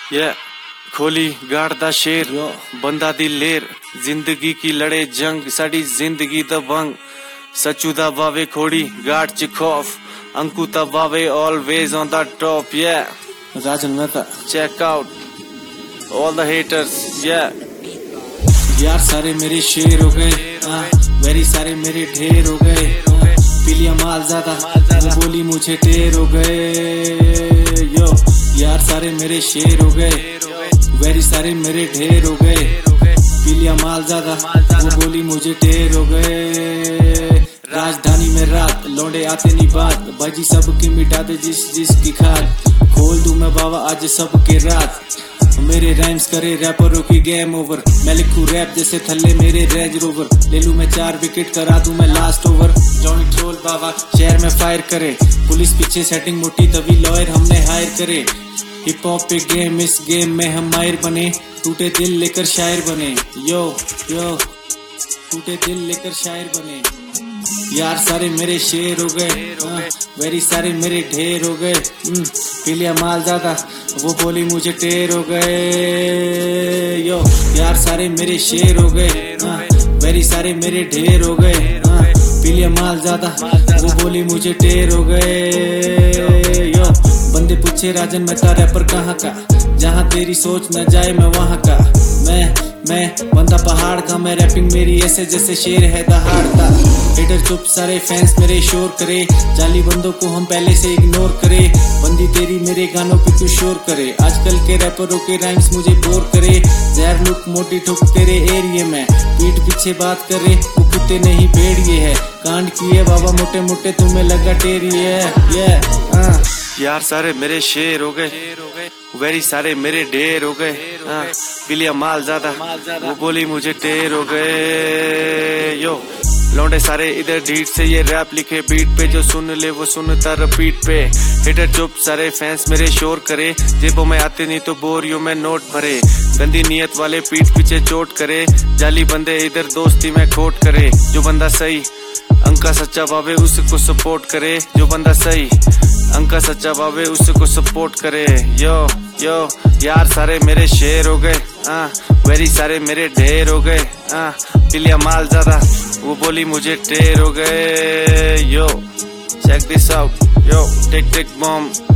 ये खोली गाड़ दा शेर बंदा दी लेर जिंदगी की लड़े जंग साड़ी जिंदगी दा भंग सचू दा वावे खोड़ी गाड़ च खौफ अंकु दा वावे always on the top Rajan Mehta check out all the haters यार सारे मेरे शेर हो गए वेरी सारे मेरे ढेर हो गए पिलिया माल ज्यादा वो बोली मुझे ढेर हो गए यो यार सारे मेरे शेर हो गए वेरी सारे मेरे ढेर हो गए पिलिया माल ज्यादा वो बोली मुझे ढेर हो गए राजधानी में रात लौंडे आते नहीं बात बाजी सबकी मिटा दे जिस की खाद खोल दूं मैं बाबा आज सबके रात मेरे राइम्स करे रैपरों की गेम ओवर मैं लिखूं रैप जैसे थल्ले मेरे रेंज रोवर ले लूं मैं 4 विकेट करा दूं मैं लास्ट ओवर जॉइंट रोल बाबा शहर में फायर करे पुलिस पीछे सेटिंग मोटी तभी लॉयर हमने हायर करे हिप हॉप पे गेम इस गेम में हम माहिर बने टूटे दिल लेकर शायर बने यो टूटे दिल लेकर शायर बने यार सारे मेरे शेर हो गए वेरी सारे मेरे ढेर हो गए पिलिया माल ज्यादा वो बोली मुझे टेर हो गए यो यार सारे मेरे शेर हो गए वेरी सारे मेरे ढेर हो गए पिलिया माल ज्यादा वो बोली मुझे टेर हो गए यो बंदे पूछे राजन मेहता रैपर कहाँ का जहाँ तेरी सोच न जाए मैं वहाँ का मैं बंदा पहाड़ का मैं रैपिंग मेरी ऐसे जैसे शेर है दहाड़ता हेटर चुप सारे फैंस मेरे शोर करे जाली बंदों को हम पहले से इग्नोर करे बंदी तेरी मेरे गानों पे तू शोर करे आजकल के रैपरों के राइम्स मुझे बोर करे जहर लुक मोटी ठुक तेरे एरिए में पीठ पीछे बात करे वो कुत्ते नहीं भेड़िए है कांड किए बाबा मोटे मोटे तुम्हें लगा टेरिए है यार सारे मेरे शेर हो गए वेरी सारे मेरे ढेर हो गए पिलिया माल ज्यादा वो बोली मुझे ढेर हो गए यो लौंडे सारे इधर ढीठ से ये रैप लिखे बीट पे जो सुन ले वो सुनता रिपीट पे हिटर चुप सारे फैंस मेरे शोर करे जेबों में आते नहीं तो बोरियों में नोट भरे गंदी नियत वाले पीठ पीछे चोट करे जाली बंदे इधर दोस्ती में खोट करे जो बंदा सही अंका सच्चा बाबे उसको सपोर्ट करे जो बंदा सही अंका सच्चा बाबे उसको सपोर्ट करे यो यार सारे मेरे शेर हो गए वेरी सारे मेरे ढेर हो गए पिलिया माल ज्यादा वो बोली मुझे ढेर हो गए yo check this out yo tick tick bomb